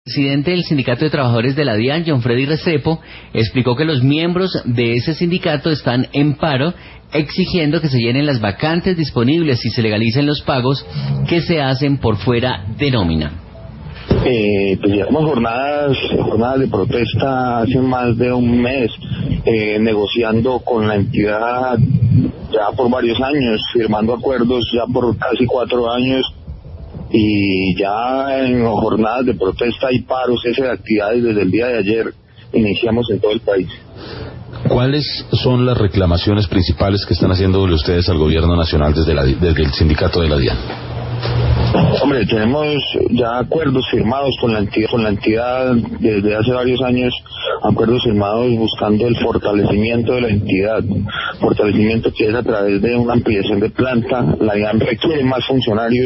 El presidente del Sindicato de Trabajadores de la DIAN, John Freddy Restrepo, explicó que los miembros de ese sindicato están en paro exigiendo que se llenen las vacantes disponibles y se legalicen los pagos que se hacen por fuera de nómina. Pues llevamos jornadas de protesta hace más de un mes, negociando con la entidad ya por varios años, firmando acuerdos ya por casi 4 años, y ya en jornadas de protesta y paros, cese de actividades desde el día de ayer, iniciamos en todo el país. ¿Cuáles son las reclamaciones principales que están haciéndole ustedes al gobierno nacional desde el sindicato de la DIAN? Hombre, tenemos ya acuerdos firmados con la entidad desde hace varios años, acuerdos firmados buscando el fortalecimiento de la entidad, fortalecimiento que es a través de una ampliación de planta. La DIAN requiere más funcionarios,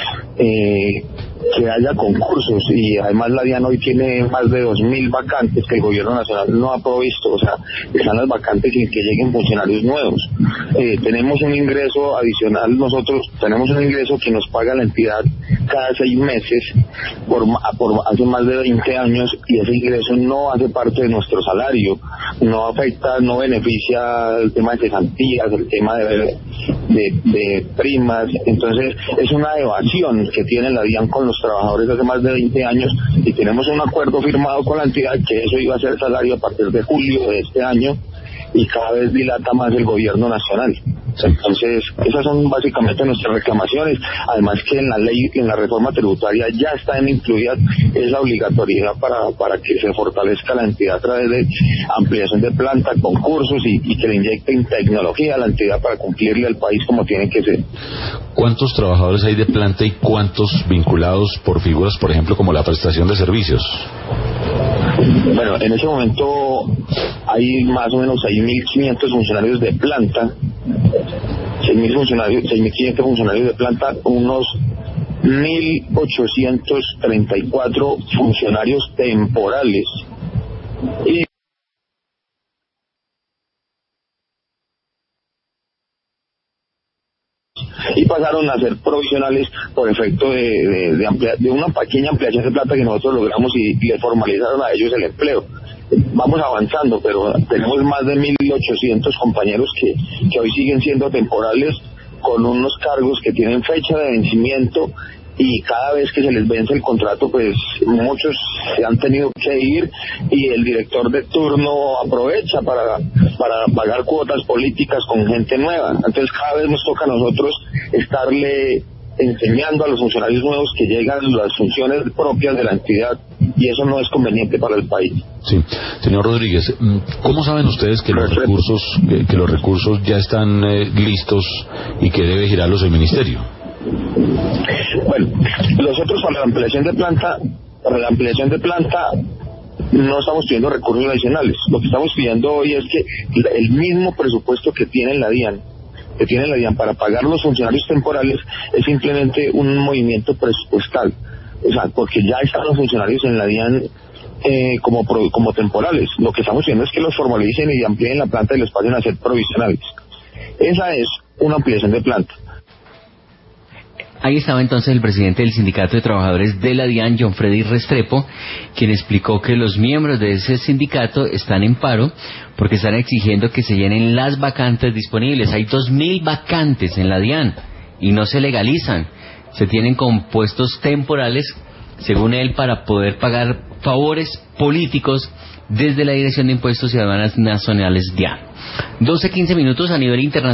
que haya concursos, y además la DIAN hoy tiene más de 2.000 vacantes que el gobierno nacional no ha provisto, o sea, están las vacantes sin que lleguen funcionarios nuevos. Tenemos un ingreso adicional, nosotros tenemos un ingreso que nos paga la entidad cada 6 meses por hace más de 20 años, y ese ingreso no hace parte de nuestro salario, no afecta, no beneficia el tema de cesantías, el tema de primas. Entonces es una evasión que tiene la DIAN con los trabajadores hace más de 20 años, y tenemos un acuerdo firmado con la entidad que eso iba a ser salario a partir de julio de este año, y cada vez dilata más el gobierno nacional. Entonces esas son básicamente nuestras reclamaciones, además que en la ley, en la reforma tributaria ya están incluidas esa obligatoriedad para que se fortalezca la entidad a través de ampliación de planta, concursos y que le inyecten tecnología a la entidad para cumplirle al país como tiene que ser. ¿Cuántos trabajadores hay de planta y cuántos vinculados por figuras, por ejemplo, como la prestación de servicios? Bueno, en ese momento hay más o menos 6.500 funcionarios de planta, 6.500 funcionarios de planta, unos 1.834 funcionarios temporales, y pasaron a ser provisionales por efecto de una pequeña ampliación de plata que nosotros logramos, y le formalizaron a ellos el empleo. Vamos avanzando, pero tenemos más de 1.800 compañeros que hoy siguen siendo temporales, con unos cargos que tienen fecha de vencimiento, y cada vez que se les vence el contrato, pues muchos se han tenido que ir, y el director de turno aprovecha para pagar cuotas políticas con gente nueva. Entonces cada vez nos toca a nosotros estarle enseñando a los funcionarios nuevos que llegan las funciones propias de la entidad, y eso no es conveniente para el país. Sí, señor Rodríguez, ¿cómo saben ustedes que los recursos ya están listos y que debe girarlos el ministerio? Bueno, nosotros para la ampliación de planta no estamos pidiendo recursos adicionales. Lo que estamos pidiendo hoy es que el mismo presupuesto que tiene la DIAN para pagar los funcionarios temporales es simplemente un movimiento presupuestal, o sea, porque ya están los funcionarios en la DIAN como temporales. Lo que estamos pidiendo es que los formalicen y amplíen la planta y los pasen a ser provisionales. Esa es una ampliación de planta. Ahí estaba entonces el presidente del Sindicato de Trabajadores de la DIAN, John Freddy Restrepo, quien explicó que los miembros de ese sindicato están en paro porque están exigiendo que se llenen las vacantes disponibles. Hay 2.000 vacantes en la DIAN y no se legalizan. Se tienen con puestos temporales, según él, para poder pagar favores políticos desde la Dirección de Impuestos y Aduanas Nacionales DIAN. 12:15 a nivel internacional.